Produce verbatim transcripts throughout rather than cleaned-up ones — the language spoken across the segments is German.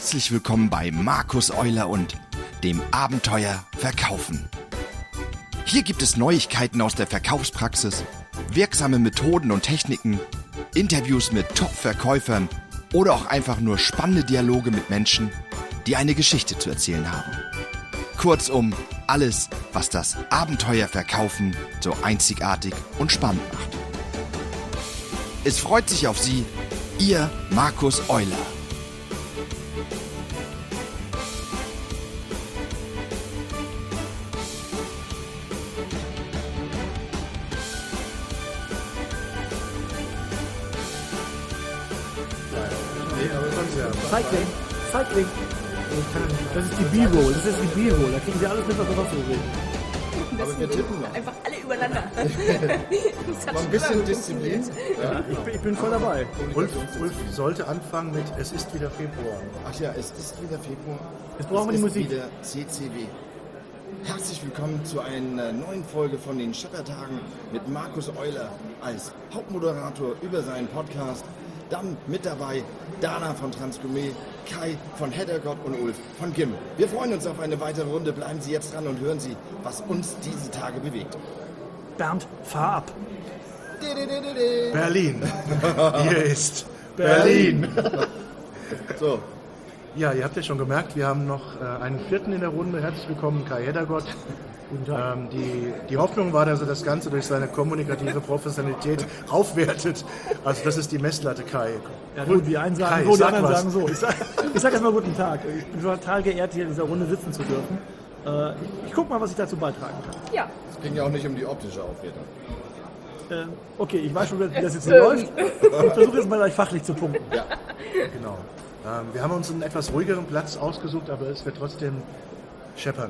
Herzlich willkommen bei Markus Euler und dem Abenteuer Verkaufen. Hier gibt es Neuigkeiten aus der Verkaufspraxis, wirksame Methoden und Techniken, Interviews mit Top-Verkäufern oder auch einfach nur spannende Dialoge mit Menschen, die eine Geschichte zu erzählen haben. Kurzum, alles, was das Abenteuer Verkaufen so einzigartig und spannend macht. Es freut sich auf Sie, Ihr Markus Euler. Cycling, Cycling. Das ist die B-Roll, das ist die B-Roll. Da kriegen Sie alles mit, was wir noch so reden. Aber wir tippen noch. Einfach alle übereinander. Mal ein bisschen Disziplin. Ja, ich, bin, ich bin voll dabei. Ulf, Ulf sollte anfangen mit Es ist wieder Februar. Ach ja, es ist wieder Februar. Jetzt brauchen wir es die ist Musik. wieder C C W. Herzlich willkommen zu einer neuen Folge von den Scheppertagen mit Markus Euler als Hauptmoderator über seinen Podcast. Dann mit dabei Dana von Transgourmet, Kai von Heddergott und Ulf von Gimmel. Wir freuen uns auf eine weitere Runde. Bleiben Sie jetzt dran und hören Sie, was uns diese Tage bewegt. Bernd, fahr ab. Berlin. Hier ist Berlin. So, Ja, ihr habt ja schon gemerkt, wir haben noch äh, einen vierten in der Runde. Herzlich willkommen, Kai Heddergott. Guten Tag. Ähm, die, die Hoffnung war, dass er das Ganze durch seine kommunikative Professionalität aufwertet. Also das ist die Messlatte, Kai. Ja gut, die einen sagen Kai, so, die sag anderen was. sagen so. Ich sag, ich sag erstmal guten Tag. Ich bin total geehrt, hier in dieser Runde sitzen zu dürfen. Äh, ich, ich guck mal, was ich dazu beitragen kann. Ja. es ging ja auch nicht um die optische Aufwertung. Äh, okay, ich weiß schon, wie das jetzt hier läuft. Ich versuche jetzt mal gleich fachlich zu punkten. Genau. Ähm, wir haben uns einen etwas ruhigeren Platz ausgesucht, aber es wird trotzdem scheppern.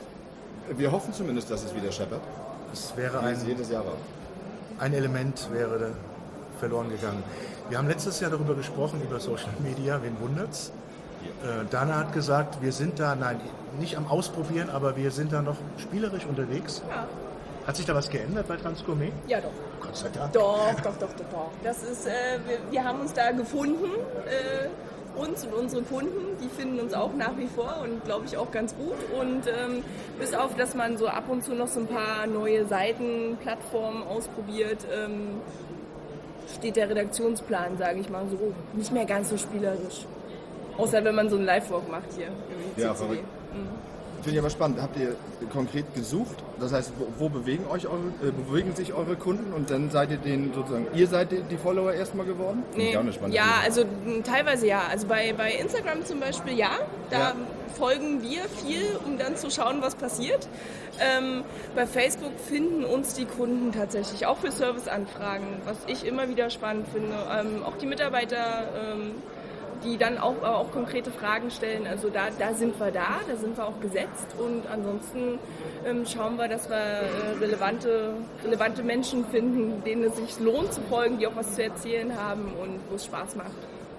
Wir hoffen zumindest, dass es wieder scheppert. Es wäre Wie es ein, jedes Jahr war. ein Element wäre verloren gegangen. Wir haben letztes Jahr darüber gesprochen, über Social Media, wen wundert's? Äh, Dana hat gesagt, wir sind da, nein, nicht am Ausprobieren, aber wir sind da noch spielerisch unterwegs. Ja. Hat sich da was geändert bei Transgourmet? Ja, doch. Gott sei Dank. Doch, doch, doch, doch, doch. Das ist, äh, wir, wir haben uns da gefunden, äh, uns und unsere Kunden, die finden uns auch nach wie vor und glaube ich auch ganz gut. Und ähm, bis auf, dass man so ab und zu noch so ein paar neue Seiten, Plattformen ausprobiert, ähm, steht der Redaktionsplan, sage ich mal so, nicht mehr ganz so spielerisch. Außer wenn man so einen Live-Walk macht hier. Im Ja, C C W. verrückt. Mhm. Finde ich aber spannend. Habt ihr konkret gesucht? Das heißt, wo, wo bewegen, euch eure, äh, bewegen sich eure Kunden und dann seid ihr denen sozusagen, ihr seid die, die Follower erstmal geworden? Finde Nee. ich auch eine spannende Ja, Idee. also m, teilweise ja. Also bei, bei Instagram zum Beispiel ja. Da Ja. folgen wir viel, um dann zu schauen, was passiert. Ähm, bei Facebook finden uns die Kunden tatsächlich auch für Serviceanfragen, was ich immer wieder spannend finde. Ähm, auch die Mitarbeiter, ähm, die dann auch, auch konkrete Fragen stellen. Also da, da sind wir da, da sind wir auch gesetzt und ansonsten ähm, schauen wir, dass wir äh, relevante, relevante Menschen finden, denen es sich lohnt zu folgen, die auch was zu erzählen haben und wo es Spaß macht.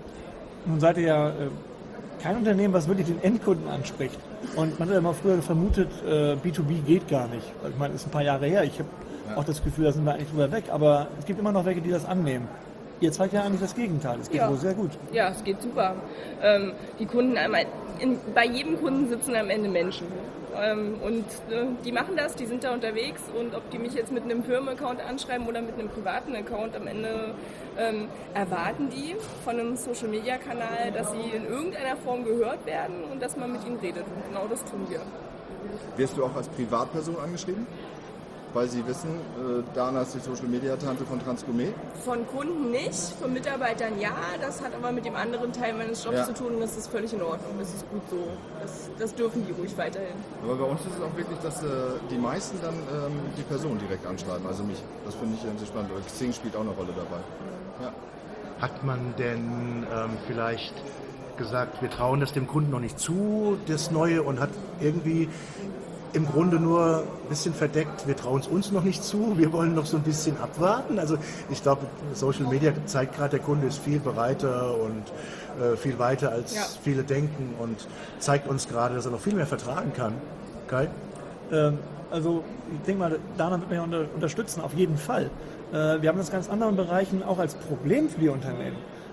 Nun seid ihr ja äh, kein Unternehmen, was wirklich den Endkunden anspricht. Und man hat ja immer früher vermutet, äh, B zwei B geht gar nicht. Ich meine, das ist ein paar Jahre her. Ich habe Ja. auch das Gefühl, da sind wir eigentlich drüber weg. Aber es gibt immer noch welche, die das annehmen. Ihr zeigt ja eigentlich das Gegenteil. Es geht Ja. wohl sehr gut. Ja, es geht super. Ähm, die Kunden, einmal, in, bei jedem Kunden sitzen am Ende Menschen. Ähm, und äh, die machen das, die sind da unterwegs und ob die mich jetzt mit einem Firmenaccount anschreiben oder mit einem privaten Account, am Ende ähm, erwarten die von einem Social-Media-Kanal, dass sie in irgendeiner Form gehört werden und dass man mit ihnen redet. Und genau das tun wir. Wirst du auch als Privatperson angeschrieben? Weil sie wissen, äh, Dana ist die Social-Media-Tante von Transgourmet. Von Kunden nicht, von Mitarbeitern ja, das hat aber mit dem anderen Teil meines Jobs Ja. zu tun und das ist völlig in Ordnung, das ist gut so. Das, das dürfen die ruhig weiterhin. Aber bei uns ist es auch wirklich, dass äh, die meisten dann ähm, die Person direkt anschreiben, also mich. Das finde ich sehr spannend. Aber Xing spielt auch eine Rolle dabei. Ja. Hat man denn ähm, vielleicht gesagt, wir trauen das dem Kunden noch nicht zu, das Neue, und hat irgendwie im Grunde nur ein bisschen verdeckt, wir trauen es uns noch nicht zu, wir wollen noch so ein bisschen abwarten. Also ich glaube, Social Media zeigt gerade, der Kunde ist viel bereiter und äh, viel weiter als Ja. viele denken und zeigt uns gerade, dass er noch viel mehr vertragen kann. Kai? Ähm, also ich denke mal, Dana wird mich unter, unterstützen, auf jeden Fall. Äh, wir haben das in ganz anderen Bereichen auch als Problem für die Unternehmen.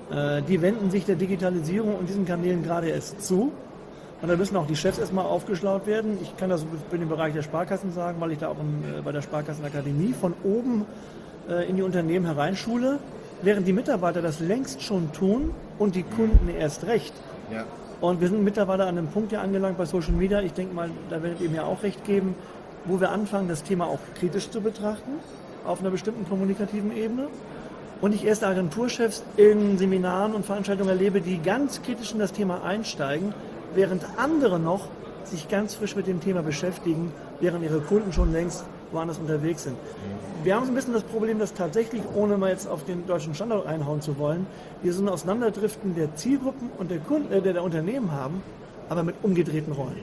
Äh, die wenden sich der Digitalisierung und diesen Kanälen gerade erst zu. Und da müssen auch die Chefs erstmal aufgeschlaut werden. Ich kann das für den Bereich der Sparkassen sagen, weil ich da auch in, äh, bei der Sparkassenakademie von oben äh, in die Unternehmen hereinschule, während die Mitarbeiter das längst schon tun und die Kunden erst recht. Ja. Und wir sind mittlerweile an einem Punkt hier angelangt bei Social Media, ich denke mal, da werdet ihr mir auch recht geben, wo wir anfangen, das Thema auch kritisch zu betrachten, auf einer bestimmten kommunikativen Ebene. Und ich erste Agenturchefs in Seminaren und Veranstaltungen erlebe, die ganz kritisch in das Thema einsteigen, während andere noch sich ganz frisch mit dem Thema beschäftigen, während ihre Kunden schon längst woanders unterwegs sind. Wir haben so ein bisschen das Problem, dass tatsächlich, ohne mal jetzt auf den deutschen Standort einhauen zu wollen, wir so ein Auseinanderdriften der Zielgruppen und der Kunden, äh, der, der Unternehmen haben, aber mit umgedrehten Rollen.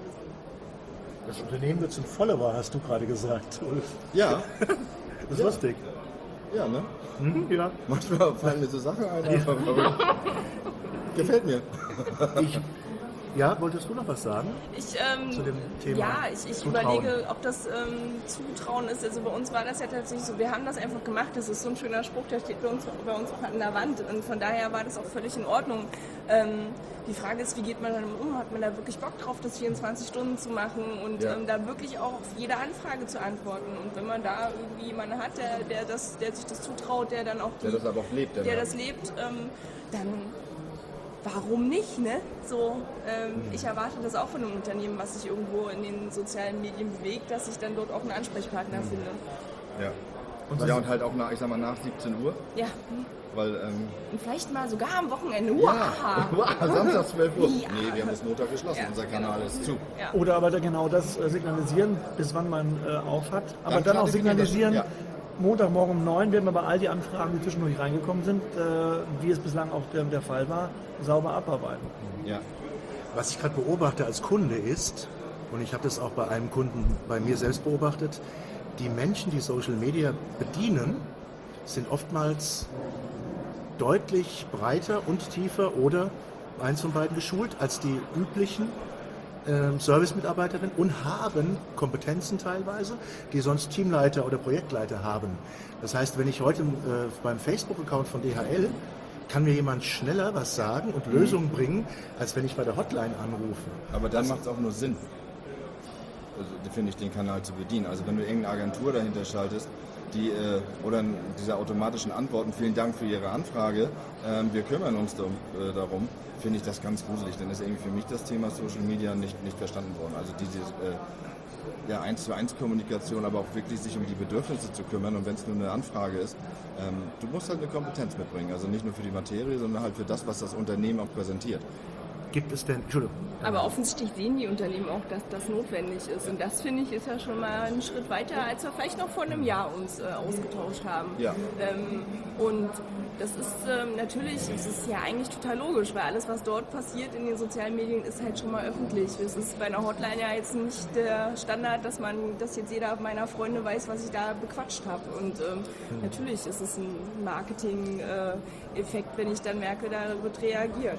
Das Unternehmen wird zum Follower, hast du gerade gesagt, Ulf. Ja, Das ist lustig. ja, ne? Mhm, ja. Manchmal fallen mir so Sachen ein, aber gefällt mir. Ich, ja, wolltest du noch was sagen? Ich, ähm, Zu dem Thema ja, ich, ich Zutrauen. überlege, ob das ähm, Zutrauen ist. Also bei uns war das ja tatsächlich so, wir haben das einfach gemacht. Das ist so ein schöner Spruch, der steht bei uns, bei uns auch an der Wand. Und von daher war das auch völlig in Ordnung. Ähm, die Frage ist, wie geht man damit um? Hat man da wirklich Bock drauf, das vierundzwanzig Stunden zu machen und Ja. ähm, da wirklich auch auf jede Anfrage zu antworten? Und wenn man da irgendwie jemanden hat, der, der, das, der sich das zutraut, der dann auch die, Der das aber auch lebt. der das lebt, ähm, dann warum nicht, ne? So, ähm, ich erwarte das auch von einem Unternehmen, was sich irgendwo in den sozialen Medien bewegt, dass ich dann dort auch einen Ansprechpartner finde. Ja. Und Und, was- ja, und halt auch nach, ich sag mal, nach siebzehn Uhr, Ja, weil, ähm, und vielleicht mal sogar am Wochenende. ja, Wow. Samstag zwölf Uhr. Ja. Nee, wir haben bis Montag geschlossen, Ja, unser Kanal genau. ist zu. Ja. Oder aber da genau das äh, signalisieren, bis wann man äh, auf hat. Aber Dann dann, auch klar definieren, signalisieren, ja. Montagmorgen um neun werden wir bei all die Anfragen, die zwischendurch reingekommen sind, äh, wie es bislang auch der, der Fall war, sauber abarbeiten. Ja. Was ich gerade beobachte als Kunde ist, und ich habe das auch bei einem Kunden bei mir selbst beobachtet, die Menschen, die Social Media bedienen, sind oftmals deutlich breiter und tiefer oder eins von beiden geschult als die üblichen ähm, Service-Mitarbeiterinnen und haben Kompetenzen teilweise, die sonst Teamleiter oder Projektleiter haben. Das heißt, wenn ich heute äh, beim Facebook-Account von D H L kann mir jemand schneller was sagen und Lösungen bringen, als wenn ich bei der Hotline anrufe. Aber dann macht es auch nur Sinn, also, finde ich, den Kanal zu bedienen. Also wenn du irgendeine Agentur dahinter schaltest, die, äh, oder n- diese automatischen Antworten, vielen Dank für Ihre Anfrage, ähm, wir kümmern uns darum, äh, darum, finde ich das ganz gruselig. Dann ist irgendwie für mich das Thema Social Media nicht, nicht verstanden worden. Also diese äh, ja, eins zu eins Kommunikation, aber auch wirklich sich um die Bedürfnisse zu kümmern. Und wenn es nur eine Anfrage ist, ähm, du musst halt eine Kompetenz mitbringen. Also nicht nur für die Materie, sondern halt für das, was das Unternehmen auch präsentiert. Gibt es denn, Entschuldigung, Aber offensichtlich sehen die Unternehmen auch, dass das notwendig ist. Und das, finde ich, ist ja schon mal ein Schritt weiter, als wir vielleicht noch vor einem Jahr uns äh, ausgetauscht haben. Ja. Ähm, und das ist ähm, natürlich, es ist ja eigentlich total logisch, weil alles, was dort passiert in den sozialen Medien, ist halt schon mal öffentlich. Es ist bei einer Hotline ja jetzt nicht der Standard, dass man, dass jetzt jeder meiner Freunde weiß, was ich da bequatscht habe. Und ähm, natürlich ist es ein Marketing-Effekt, wenn ich dann merke, da wird reagiert.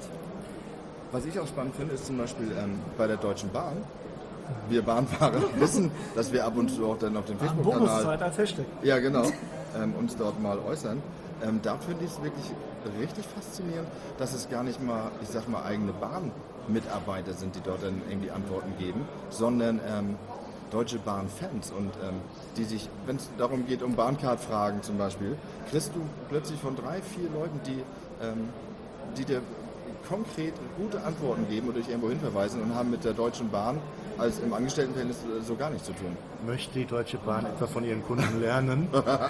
Was ich auch spannend finde, ist zum Beispiel ähm, bei der Deutschen Bahn. Wir Bahnfahrer wissen, dass wir ab und zu auch dann auf dem Facebook-Kanal Bonuszeit als Hashtag. ja, genau, ähm, uns dort mal äußern. Ähm, da finde ich es wirklich richtig faszinierend, dass es gar nicht mal, ich sag mal, eigene Bahnmitarbeiter sind, die dort dann irgendwie Antworten geben, sondern ähm, Deutsche Bahn-Fans und ähm, die sich, wenn es darum geht, um Bahncard-Fragen zum Beispiel, kriegst du plötzlich von drei, vier Leuten, die, ähm, die dir konkret gute Antworten geben und dich irgendwo hinverweisen und haben mit der Deutschen Bahn als im Angestelltenverhältnis so gar nichts zu tun. möchte die Deutsche Bahn etwa von ihren Kunden lernen?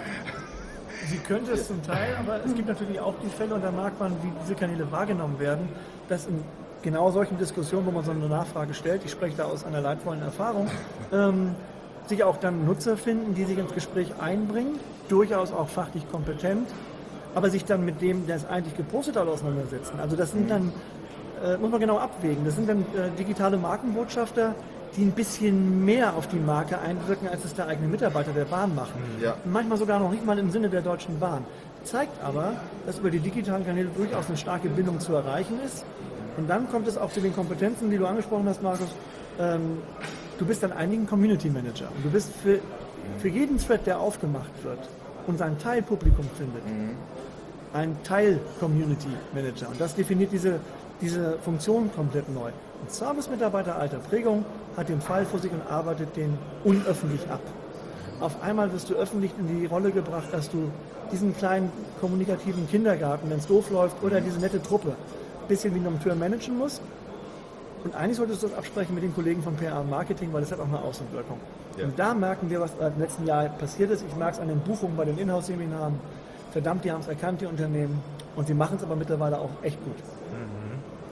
Sie könnte es zum Teil, aber es gibt natürlich auch die Fälle, und da mag man, wie diese Kanäle wahrgenommen werden, dass in genau solchen Diskussionen, wo man so eine Nachfrage stellt, ich spreche da aus einer leidvollen Erfahrung, ähm, sich auch dann Nutzer finden, die sich ins Gespräch einbringen, durchaus auch fachlich kompetent, aber sich dann mit dem, der es eigentlich gepostet hat, auseinandersetzen. Also das sind dann, äh, muss man genau abwägen, das sind dann äh, digitale Markenbotschafter, die ein bisschen mehr auf die Marke einwirken, als es der eigene Mitarbeiter der Bahn machen. Ja. Manchmal sogar noch nicht mal im Sinne der Deutschen Bahn. Zeigt aber, dass über die digitalen Kanäle durchaus eine starke Bindung zu erreichen ist. Und dann kommt es auch zu den Kompetenzen, die du angesprochen hast, Markus. Ähm, du bist dann einigen Community Manager. Und du bist für, für jeden Thread, der aufgemacht wird und sein Teilpublikum findet, ein Teil-Community-Manager. Und das definiert diese, diese Funktion komplett neu. Ein Service-Mitarbeiter alter Prägung hat den Fall vor sich und arbeitet den unöffentlich ab. Auf einmal wirst du öffentlich in die Rolle gebracht, dass du diesen kleinen kommunikativen Kindergarten, wenn es doof läuft, oder diese nette Truppe ein bisschen wie eine Tür managen musst. Und eigentlich solltest du das absprechen mit den Kollegen von P R und Marketing, weil das hat auch eine Außenwirkung. Ja. Und da merken wir, was im letzten Jahr passiert ist. Ich merke es an den Buchungen bei den Inhouse-Seminaren. Verdammt, die haben es erkannt, die Unternehmen. Und sie machen es aber mittlerweile auch echt gut. Mhm.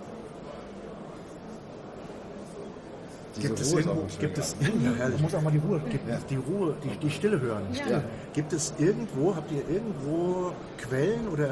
Diese Gibt es Ruhe ist irgendwo, auch schön, gibt ja. es irgendwo, Ich muss auch mal die Ruhe. gibt es die Ruhe, die, die Stille hören. Ja. Gibt es irgendwo, habt ihr irgendwo Quellen oder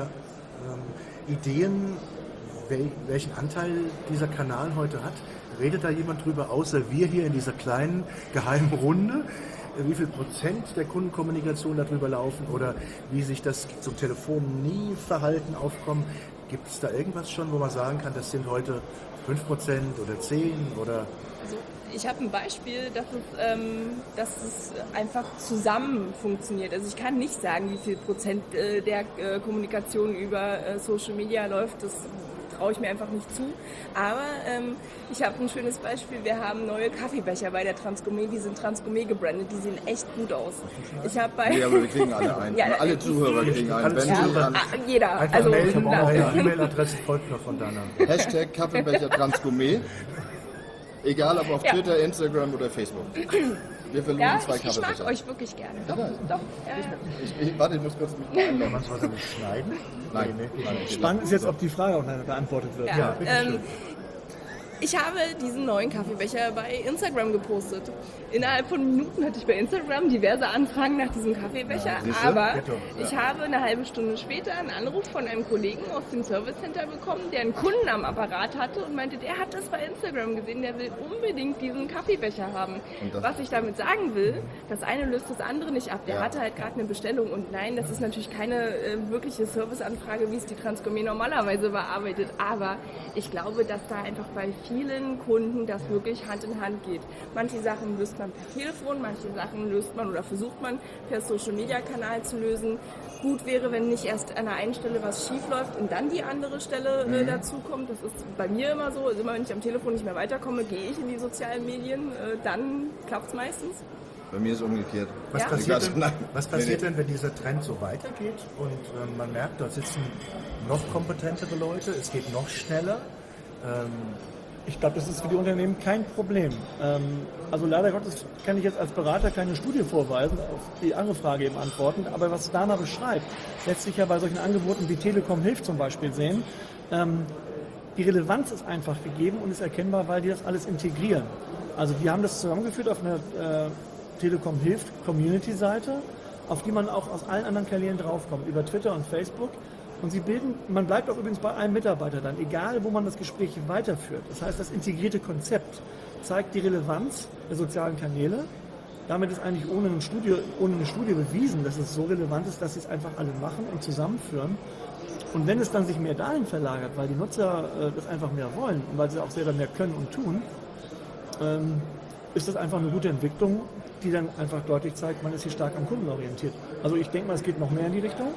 ähm, Ideen, wel, welchen Anteil dieser Kanal heute hat? Redet da jemand drüber, außer wir hier in dieser kleinen geheimen Runde? Wie viel Prozent der Kundenkommunikation darüber laufen oder wie sich das zum Telefonie-Verhalten aufkommen? Gibt es da irgendwas schon, wo man sagen kann, das sind heute fünf Prozent oder zehn oder... Also ich habe ein Beispiel, dass es, ähm, dass es einfach zusammen funktioniert. Also ich kann nicht sagen, wie viel Prozent äh, der äh, Kommunikation über äh, Social Media läuft. Das traue ich mir einfach nicht zu. Aber ähm, ich habe ein schönes Beispiel. Wir haben neue Kaffeebecher bei der Transgourmet. Die sind Transgourmet gebrandet. Die sehen echt gut aus. Ich habe bei Ja, aber wir kriegen alle einen. Ja, alle Zuhörer kriegen einen. alle Wenn ja, du dann ah, jeder. Einfach Also melden, na, eure E-Mail-Adresse folgt noch von deiner. Hashtag Kaffeebecher Transgourmet. Egal ob auf Ja. Twitter, Instagram oder Facebook. Wir verlosen ja, zwei ich, ich mag Kaffeebecher. euch wirklich gerne. Doch, Ja. doch. Ja, ja. Ich, ich, warte, ich muss kurz mit Kann man sowas nicht schneiden? Nein, Nee, nee. nein, Spannend ist jetzt, ob die Frage auch nachher beantwortet wird. Ja, Ja, bitteschön. ähm, ich habe diesen neuen Kaffeebecher bei Instagram gepostet. Innerhalb von Minuten hatte ich bei Instagram diverse Anfragen nach diesem Kaffeebecher, Ja, siehste? aber Bitte. ich habe eine halbe Stunde später einen Anruf von einem Kollegen aus dem Service Center bekommen, der einen Kunden am Apparat hatte und meinte, der hat das bei Instagram gesehen, der will unbedingt diesen Kaffeebecher haben. Und das- Was ich damit sagen will, das eine löst das andere nicht ab. Der Ja. hatte halt gerade eine Bestellung und nein, das ist natürlich keine äh, wirkliche Serviceanfrage, wie es die Transgourmet normalerweise bearbeitet, aber ich glaube, dass da einfach bei vielen Kunden das wirklich Hand in Hand geht. Manche Sachen löst man per Telefon, manche Sachen löst man oder versucht man per Social Media Kanal zu lösen. Gut wäre, wenn nicht erst an der einen Stelle was schief läuft und dann die andere Stelle äh, dazukommt. Das ist bei mir immer so. Also immer wenn ich am Telefon nicht mehr weiterkomme, gehe ich in die sozialen Medien. Äh, dann klappt es meistens. Bei mir ist es umgekehrt. Was Ja? passiert, denn, Nein. was Nee, passiert nee. denn, wenn dieser Trend so weitergeht und ähm, man merkt, dort sitzen noch kompetentere Leute, es geht noch schneller? Ähm, Ich glaube, das ist für die Unternehmen kein Problem. Ähm, also leider Gottes kann ich jetzt als Berater keine Studie vorweisen, auf die andere Frage eben antworten. Aber was Dana beschreibt, lässt sich ja bei solchen Angeboten wie Telekom Hilft zum Beispiel sehen. Ähm, die Relevanz ist einfach gegeben und ist erkennbar, weil die das alles integrieren. Also die haben das zusammengeführt auf einer äh, Telekom Hilft Community-Seite, auf die man auch aus allen anderen Kanälen draufkommt, über Twitter und Facebook. Und sie bilden, man bleibt auch übrigens bei einem Mitarbeiter dann, egal wo man das Gespräch weiterführt. Das heißt, das integrierte Konzept zeigt die Relevanz der sozialen Kanäle. Damit ist eigentlich ohne eine Studie, ohne eine Studie bewiesen, dass es so relevant ist, dass sie es einfach alle machen und zusammenführen. Und wenn es dann sich mehr dahin verlagert, weil die Nutzer äh, das einfach mehr wollen und weil sie auch selber mehr können und tun, ähm, ist das einfach eine gute Entwicklung, die dann einfach deutlich zeigt, man ist hier stark am Kunden orientiert. Also ich denke mal, es geht noch mehr in die Richtung.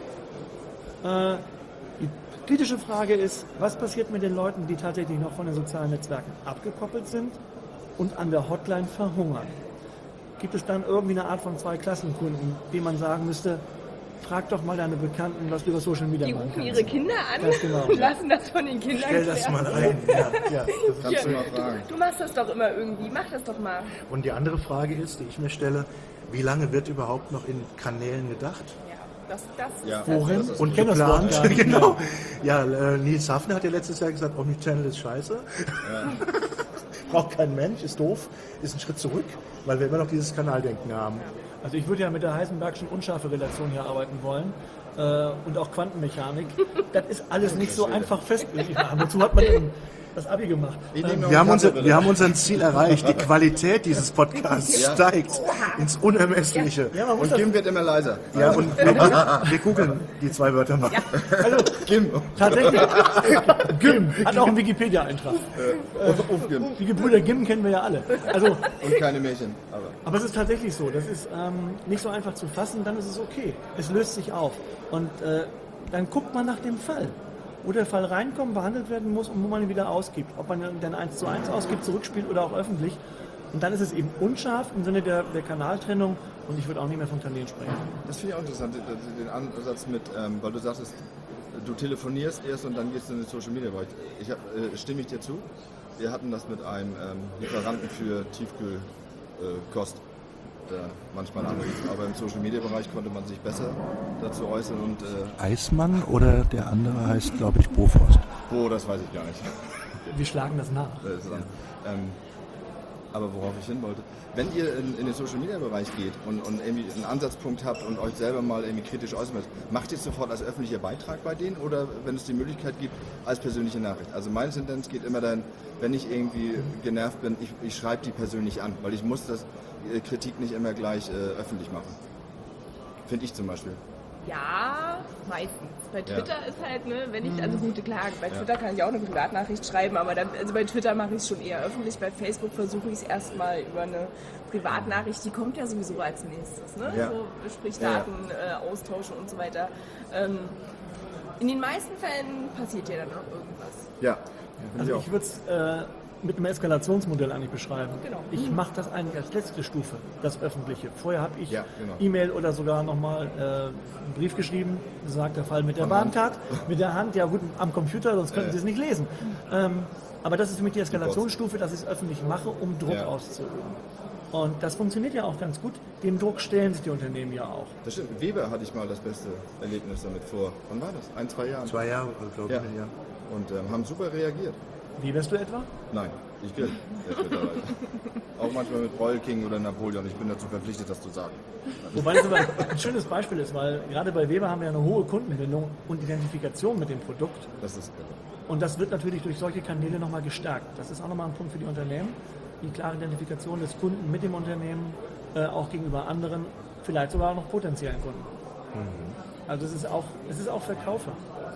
Äh, die kritische Frage ist, was passiert mit den Leuten, die tatsächlich noch von den sozialen Netzwerken abgekoppelt sind und an der Hotline verhungern? Gibt es dann irgendwie eine Art von Zwei-Klassen-Kunden, dem man sagen müsste, frag doch mal deine Bekannten, was du über Social Media Die machen rufen kannst. ihre Kinder an Ganz genau. und lassen das von den Kindern stell das klären. mal ein. Ja, ja, das ist Kannst du mal fragen. Du machst das doch immer irgendwie, mach das doch mal. Und die andere Frage ist, die ich mir stelle, wie lange wird überhaupt noch in Kanälen gedacht? Ja, das, das Ja. ist Wohin? Das ist- Und Und kenn das Wort geplant, gar nicht. genau. Ja, äh, Nils Hafner hat ja letztes Jahr gesagt, Omnichannel ist scheiße. Braucht kein Mensch, ist doof, ist ein Schritt zurück, weil wir immer noch dieses Kanaldenken haben. Also ich würde ja mit der Heisenbergschen unscharfe Relation hier arbeiten wollen äh, und auch Quantenmechanik. Das ist alles nicht so einfach festgelegt. Wozu hat man denn das Abi gemacht? Ich nehme noch Wir haben, einen unser, Kaffee, wir haben unser Ziel erreicht. Die Qualität dieses Podcasts Ja. steigt ins Unermessliche. Ja, man muss Und das, Kim wird immer leiser. Ja, und wir, wir googeln die zwei Wörter mal. also Kim. tatsächlich, Gim hat auch einen Wikipedia-Eintrag. Auf Kim. Die Gebrüder Gim kennen wir ja alle. Also, Und keine Märchen. Aber aber es ist tatsächlich so, das ist ähm, nicht so einfach zu fassen, dann ist es okay. Es löst sich auf. Und äh, dann guckt man nach dem Fall, wo der Fall reinkommt, behandelt werden muss und wo man ihn wieder ausgibt. Ob man ihn dann eins zu eins ausgibt, zurückspielt oder auch öffentlich. Und dann ist es eben unscharf im Sinne der, der Kanaltrennung und ich würde auch nicht mehr von Kanälen sprechen. Das finde ich auch interessant, den Ansatz mit, ähm, weil du sagtest, du telefonierst erst und dann gehst du in den Social Media Bereich. Ich hab, äh, stimme ich dir zu? Wir hatten das mit einem ähm, Lieferanten für Tiefkühlkost, äh, der manchmal anrief. Aber im Social Media Bereich konnte man sich besser dazu äußern und äh, Eismann oder der andere heißt, glaube ich, Bofrost. Bo, das weiß ich gar nicht. Wir schlagen das nach. Das ist dann, ähm, aber worauf ich hin wollte, wenn ihr in, in den Social Media Bereich geht und, und irgendwie einen Ansatzpunkt habt und euch selber mal irgendwie kritisch äußert, macht ihr es sofort als öffentlicher Beitrag bei denen oder wenn es die Möglichkeit gibt, als persönliche Nachricht? Also meine Tendenz geht immer dahin, wenn ich irgendwie genervt bin, ich, ich schreibe die persönlich an, weil ich muss das äh, Kritik nicht immer gleich äh, öffentlich machen. Finde ich zum Beispiel. Ja, meistens. Bei Twitter Ja. ist halt, ne, wenn ich, also gute klar, bei Twitter kann ich auch eine Privatnachricht schreiben, aber dann, also bei Twitter mache ich es schon eher öffentlich, bei Facebook versuche ich es erstmal über eine Privatnachricht, die kommt ja sowieso als nächstes, ne? Ja. So, sprich Ja, ja. Daten äh, austauschen und so weiter. Ähm, in den meisten Fällen passiert ja dann noch irgendwas. Ja, finde Also ich auch. ich würde es äh, mit einem Eskalationsmodell eigentlich beschreiben. Genau. Ich mache das eigentlich als letzte Stufe, das Öffentliche. Vorher habe ich Ja, genau. E-Mail oder sogar nochmal äh, einen Brief geschrieben, sagt der Fall mit der Von Hand. Bahncard, mit der Hand, ja gut, am Computer, sonst könnten Äh. Sie es nicht lesen. Ähm, aber das ist für mich die Eskalationsstufe, dass ich es öffentlich mache, um Druck Ja. auszuüben. Und das funktioniert ja auch ganz gut. Dem Druck stellen sich die Unternehmen ja auch. Das stimmt. Weber hatte ich mal das beste Erlebnis damit vor. Wann war das? Ein, zwei Jahren. Zwei Jahre, glaube Ja. ich, ja. Und ähm, haben super reagiert. Wie wärst du etwa? Nein, ich grill. Jetzt mittlerweile. Auch manchmal mit Royal King oder Napoleon. Ich bin dazu verpflichtet, das zu sagen. Wobei das aber ein schönes Beispiel ist, weil gerade bei Weber haben wir eine hohe Kundenbindung und Identifikation mit dem Produkt. Das ist Und das wird natürlich durch solche Kanäle nochmal gestärkt. Das ist auch nochmal ein Punkt für die Unternehmen. Die klare Identifikation des Kunden mit dem Unternehmen, äh, auch gegenüber anderen, vielleicht sogar auch noch potenziellen Kunden. Also es ist auch, es ist auch Verkäufer.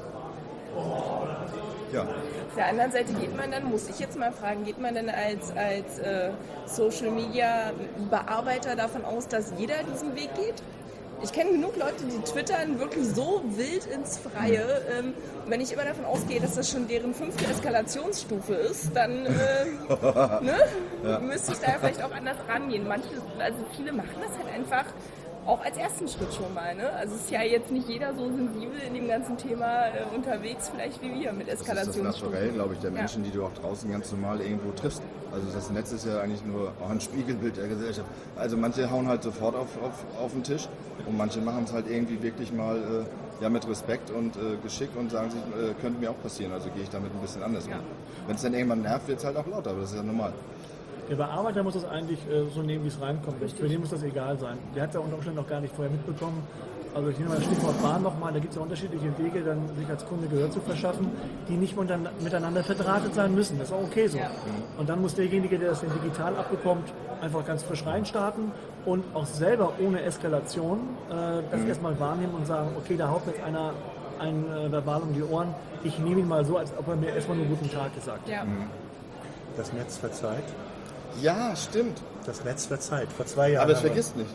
ja. Auf der anderen Seite geht man dann, muss ich jetzt mal fragen, geht man denn als, als äh, Social Media Bearbeiter davon aus, dass jeder diesen Weg geht? Ich kenne genug Leute, die twittern wirklich so wild ins Freie. Ähm, wenn ich immer davon ausgehe, dass das schon deren fünfte Eskalationsstufe ist, dann äh, ne? Ja. müsste ich da ja vielleicht auch anders rangehen. Manche, also viele machen das halt einfach auch als ersten Schritt schon mal. Ne? Also es ist ja jetzt nicht jeder so sensibel in dem ganzen Thema äh, unterwegs, vielleicht wie wir mit Das ist das Eskalationsstufen. Naturell, glaube ich, der Ja. Menschen, die du auch draußen ganz normal irgendwo triffst. Also das Netz ist ja eigentlich nur auch ein Spiegelbild der Gesellschaft. Also manche hauen halt sofort auf, auf, auf den Tisch und manche machen es halt irgendwie wirklich mal äh, ja, mit Respekt und äh, Geschick und sagen sich, äh, könnte mir auch passieren, also gehe ich damit ein bisschen anders um. Ja. Wenn es dann irgendwann nervt, wird es halt auch lauter, aber das ist ja normal. Der Bearbeiter muss das eigentlich äh, so nehmen, wie es reinkommt. Für den muss das egal sein. Der hat es ja unter Umständen noch gar nicht vorher mitbekommen. Also ich nehme mal das Stichwort Bahn nochmal, da gibt es ja unterschiedliche Wege, dann sich als Kunde Gehör zu verschaffen, die nicht miteinander verdrahtet sein müssen. Das ist auch okay so. Ja. Und dann muss derjenige, der das denn digital abbekommt, einfach ganz frisch reinstarten und auch selber ohne Eskalation äh, das erstmal wahrnehmen und sagen, okay, da haut mir jetzt einer ein äh, Verbal um die Ohren. Ich nehme ihn mal so, als ob er mir erstmal nur einen guten Tag gesagt hat. Ja. Das Netz verzeiht. Ja, stimmt. Das Netz verzeiht. Vor zwei Jahren. Aber es haben wir- vergisst nicht.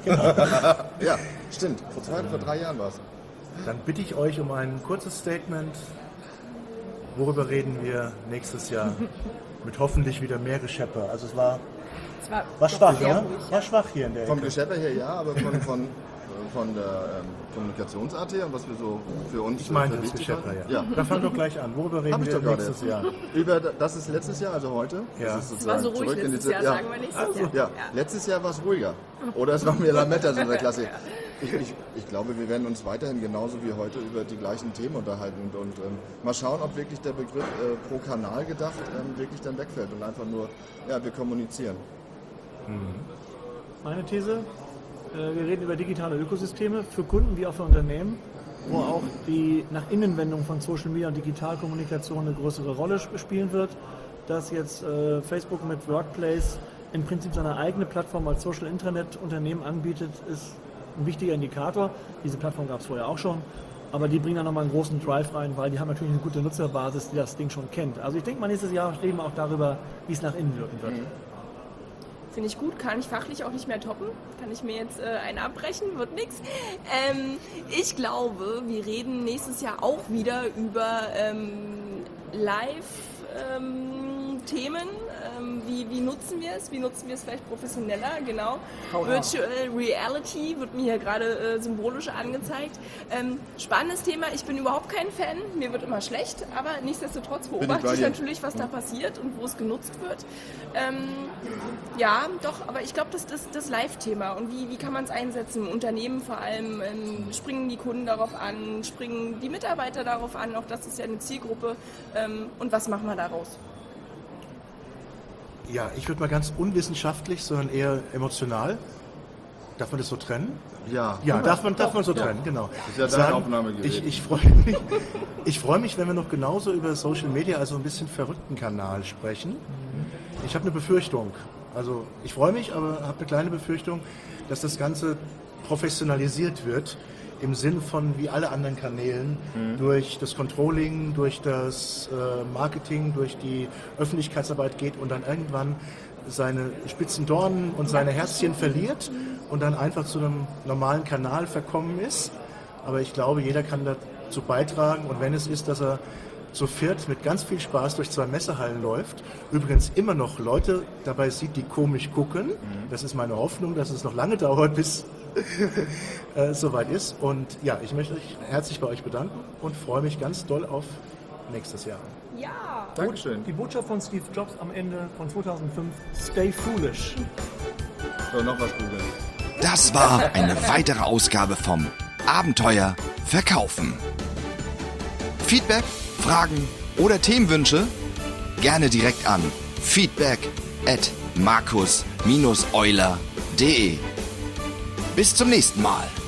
Ja, stimmt. Vor zwei, vor drei Jahren war es. Dann bitte ich euch um ein kurzes Statement. Worüber reden wir nächstes Jahr? Mit hoffentlich wieder mehr Geschepper. Also es war, Es war, war doch schwach, sehr ne? ruhig. War schwach hier in der Vom Ecke. Geschäfter her ja, aber von, von, von der ähm, Kommunikations-A T und was wir so für uns Ich meinte für das wichtig Geschepper, halten. ja. Ja. Dann fang doch gleich an. Worüber reden Hab ich wir doch gerade. nächstes Jahr? Über, das ist letztes Jahr, also heute. Ja. Das ist Es war so sozusagen ruhig zurück in letztes diese- Jahr, ja. sagen wir nächstes Also, Jahr. Ja, letztes Jahr war es ruhiger. Oder es war mehr Lametta, so der Klassik. Ich, ich, ich glaube, wir werden uns weiterhin genauso wie heute über die gleichen Themen unterhalten und, und ähm, mal schauen, ob wirklich der Begriff äh, pro Kanal gedacht ähm, wirklich dann wegfällt und einfach nur, ja, wir kommunizieren. Meine These, äh, wir reden über digitale Ökosysteme für Kunden wie auch für Unternehmen, wo auch die Nach-Innen-Wendung von Social Media und Digitalkommunikation eine größere Rolle sp- spielen wird. Dass jetzt äh, Facebook mit Workplace im Prinzip seine eigene Plattform als Social Intranet Unternehmen anbietet, ist ein wichtiger Indikator. Diese Plattform gab es vorher auch schon, aber die bringen da nochmal einen großen Drive rein, weil die haben natürlich eine gute Nutzerbasis, die das Ding schon kennt. Also ich denke mal, nächstes Jahr reden wir auch darüber, wie es nach innen wirken wird. Finde ich gut, kann ich fachlich auch nicht mehr toppen. Kann ich mir jetzt äh, einen abbrechen, wird nix. Ähm, ich glaube, wir reden nächstes Jahr auch wieder über ähm, Live-Themen. Ähm, wie, wie nutzen wir es? Wie nutzen wir es vielleicht professioneller? Genau. Hau Virtual Reality wird mir hier gerade äh, symbolisch angezeigt. Ähm, spannendes Thema. Ich bin überhaupt kein Fan. Mir wird immer schlecht, aber nichtsdestotrotz beobachte ich natürlich, was da passiert und wo es genutzt wird. Ähm, ja, doch, aber ich glaube, das ist das, das Live-Thema. Und wie, wie kann man es einsetzen? Im Unternehmen vor allem. Ähm, springen die Kunden darauf an? Springen die Mitarbeiter darauf an? Auch das ist ja eine Zielgruppe. Ähm, und was machen wir daraus? Ja, ich würde mal ganz unwissenschaftlich, sondern eher emotional. Darf man das so trennen? Ja. Ja, darf man, darf man so trennen, genau. Das ist ja dein Aufnahmegerät. Ich, ich freue mich, ich freue mich, wenn wir noch genauso über Social Media, also ein bisschen verrückten Kanal sprechen. Ich habe eine Befürchtung. Also ich freue mich, aber habe eine kleine Befürchtung, dass das Ganze professionalisiert wird. Im Sinn von wie alle anderen Kanälen, mhm. durch das Controlling, durch das äh, Marketing, durch die Öffentlichkeitsarbeit geht und dann irgendwann seine spitzen Dornen und seine Herzchen verliert und dann einfach zu einem normalen Kanal verkommen ist. Aber ich glaube, jeder kann dazu beitragen, und wenn es ist, dass er zu viert mit ganz viel Spaß durch zwei Messehallen läuft, übrigens immer noch Leute dabei sieht, die komisch gucken. Mhm. Das ist meine Hoffnung, dass es noch lange dauert, bis äh, soweit ist. Und ja, ich möchte mich herzlich bei euch bedanken und freue mich ganz doll auf nächstes Jahr. Ja. Dankeschön. Die Botschaft von Steve Jobs am Ende von zweitausendfünf: Stay foolish. So, noch was googeln. Das war eine weitere Ausgabe vom Abenteuer Verkaufen. Feedback, Fragen oder Themenwünsche? Gerne direkt an feedback at markus Bindestrich euler punkt de. Bis zum nächsten Mal.